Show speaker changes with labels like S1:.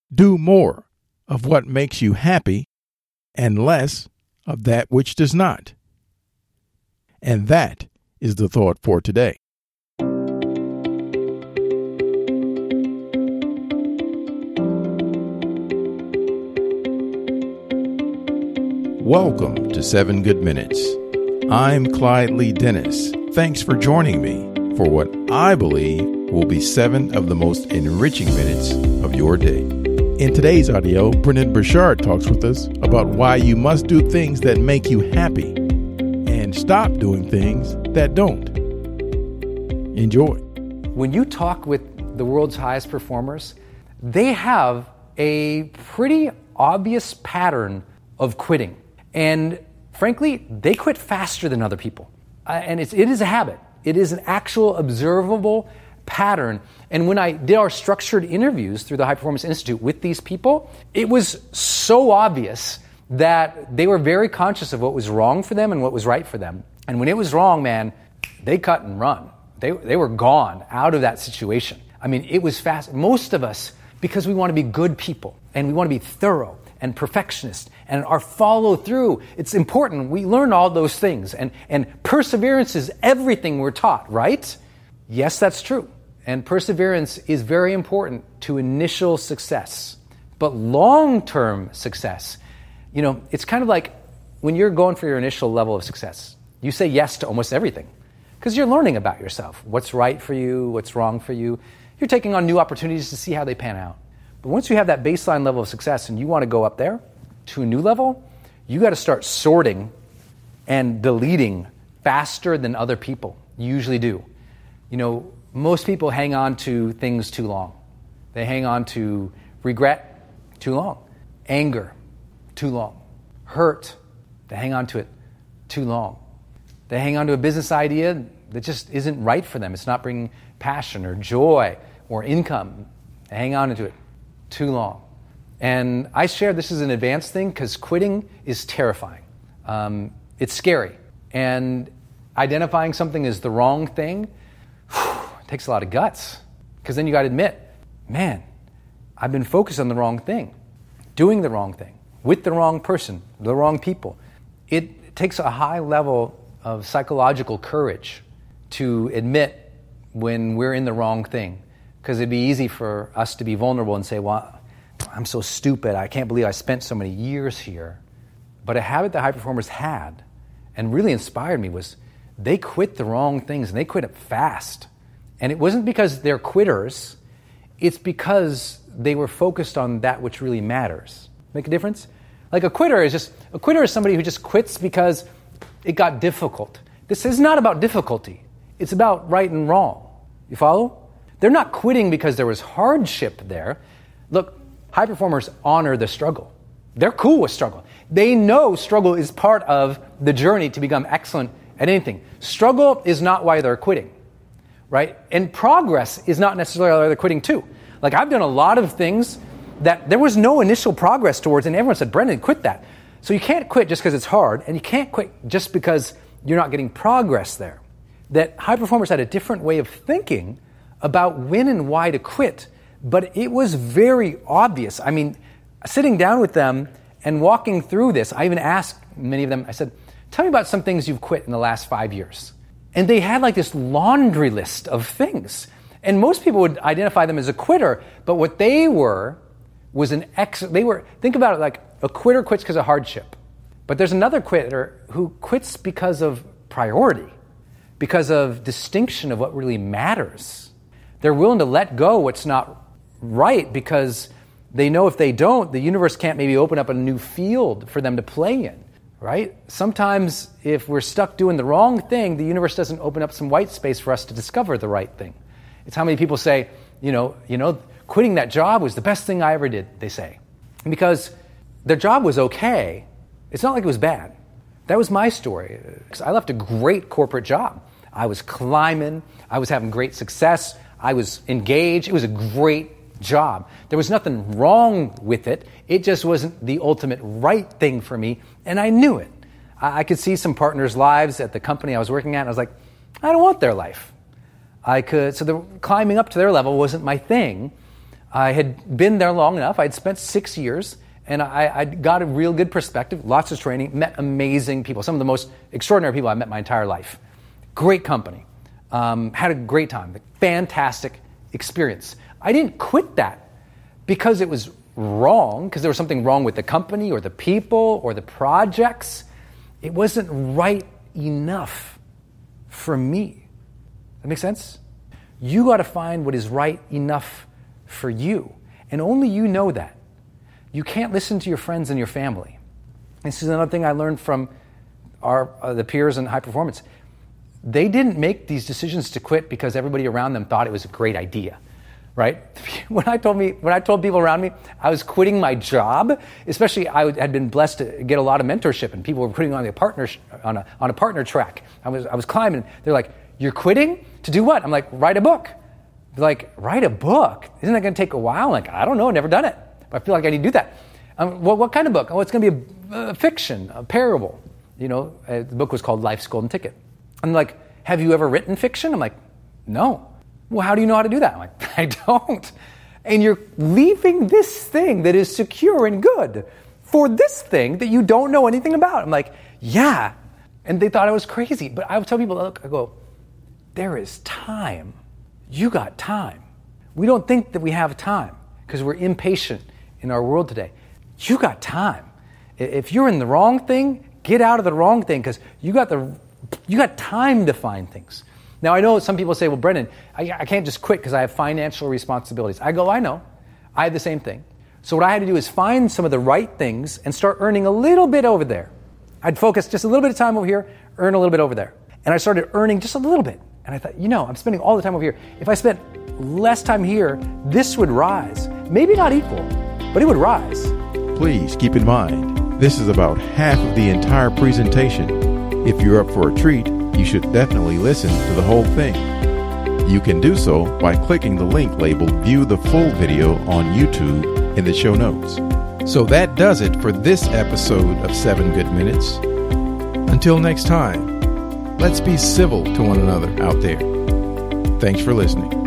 S1: Do more of what makes you happy and less of that which does not. And that is the thought for today. Welcome to 7 Good Minutes. I'm Clyde Lee Dennis. Thanks for joining me for what I believe will be 7 of the most enriching minutes of your day. In today's audio, Brendon Burchard talks with us about why you must do things that make you happy and stop doing things that don't. Enjoy.
S2: When you talk with the world's highest performers, they have a pretty obvious pattern of quitting. And frankly, they quit faster than other people. And it is a habit. It is an actual observable pattern. And when I did our structured interviews through the High Performance Institute with these people, it was so obvious that they were very conscious of what was wrong for them and what was right for them. And when it was wrong, man, they cut and run. They were gone out of that situation. I mean, it was fast. Most of us, because we want to be good people and we want to be thorough and perfectionist and our follow through, it's important. We learn all those things. And perseverance is everything we're taught, right? Yes, that's true. And perseverance is very important to initial success. But long-term success, it's kind of like when you're going for your initial level of success, you say yes to almost everything because you're learning about yourself, what's right for you, what's wrong for you. You're taking on new opportunities to see how they pan out. But once you have that baseline level of success and you want to go up there to a new level, you got to start sorting and deleting faster than other people usually do. Most people hang on to things too long. They hang on to regret too long, anger too long, hurt, they hang on to it too long. They hang on to a business idea that just isn't right for them. It's not bringing passion or joy or income. They hang on to it too long. And I share this is an advanced thing because quitting is terrifying. It's scary. And identifying something as the wrong thing takes a lot of guts, because then you got to admit, man, I've been focused on the wrong thing, doing the wrong thing, with the wrong person, the wrong people. It takes a high level of psychological courage to admit when we're in the wrong thing, because it'd be easy for us to be vulnerable and say, well, I'm so stupid, I can't believe I spent so many years here. But a habit that high performers had and really inspired me was they quit the wrong things, and they quit it fast. And it wasn't because they're quitters, it's because they were focused on that which really matters. Make a difference? Like a quitter is somebody who just quits because it got difficult. This is not about difficulty. It's about right and wrong. You follow? They're not quitting because there was hardship there. Look, high performers honor the struggle. They're cool with struggle. They know struggle is part of the journey to become excellent at anything. Struggle is not why they're quitting. Right? And progress is not necessarily why they're quitting too. Like I've done a lot of things that there was no initial progress towards, and everyone said, Brendon, quit that. So you can't quit just because it's hard, and you can't quit just because you're not getting progress there. That high performers had a different way of thinking about when and why to quit, but it was very obvious. I mean, sitting down with them and walking through this, I even asked many of them, I said, tell me about some things you've quit in the last 5 years. And they had like this laundry list of things. And most people would identify them as a quitter, but what they were was think about it like a quitter quits because of hardship. But there's another quitter who quits because of priority, because of distinction of what really matters. They're willing to let go what's not right because they know if they don't, the universe can't maybe open up a new field for them to play in. Right? Sometimes if we're stuck doing the wrong thing, the universe doesn't open up some white space for us to discover the right thing. It's how many people say, quitting that job was the best thing I ever did, they say. And because their job was okay, it's not like it was bad. That was my story. I left a great corporate job. I was climbing. I was having great success. I was engaged. It was a great job. There was nothing wrong with it. It just wasn't the ultimate right thing for me, and I knew it. I could see some partners' lives at the company I was working at, and I was like, I don't want their life. So the climbing up to their level wasn't my thing. I had been there long enough. I'd spent 6 years, and I got a real good perspective, lots of training, met amazing people, some of the most extraordinary people I've met my entire life. Great company. Had a great time, fantastic experience. I didn't quit that because it was wrong, because there was something wrong with the company or the people or the projects. It wasn't right enough for me. That makes sense? You got to find what is right enough for you. And only you know that. You can't listen to your friends and your family. This is another thing I learned from the peers in high performance. They didn't make these decisions to quit because everybody around them thought it was a great idea, right? When I told people around me I was quitting my job, especially I had been blessed to get a lot of mentorship, and people were putting on a partner track. I was climbing. They're like, "You're quitting to do what?" I'm like, "Write a book." They're like, "Write a book? Isn't that going to take a while?" I'm like, "I don't know. I've never done it, but I feel like I need to do that." What kind of book? Oh, it's going to be a fiction, a parable. The book was called Life's Golden Ticket. I'm like, "Have you ever written fiction?" I'm like, "No." "Well, how do you know how to do that?" I'm like, "I don't." "And you're leaving this thing that is secure and good for this thing that you don't know anything about." I'm like, "Yeah." And they thought I was crazy. But I would tell people, look, I go, there is time. You got time. We don't think that we have time because we're impatient in our world today. You got time. If you're in the wrong thing, get out of the wrong thing, because you got time to find things. Now, I know some people say, "Well, Brendan, I can't just quit because I have financial responsibilities." I go, "I know. I have the same thing." So what I had to do is find some of the right things and start earning a little bit over there. I'd focus just a little bit of time over here, earn a little bit over there. And I started earning just a little bit. And I thought, I'm spending all the time over here. If I spent less time here, this would rise. Maybe not equal, but it would rise.
S1: Please keep in mind, this is about half of the entire presentation. If you're up for a treat, you should definitely listen to the whole thing. You can do so by clicking the link labeled "View the Full Video" on YouTube in the show notes. So that does it for this episode of 7 Good Minutes. Until next time, let's be civil to one another out there. Thanks for listening.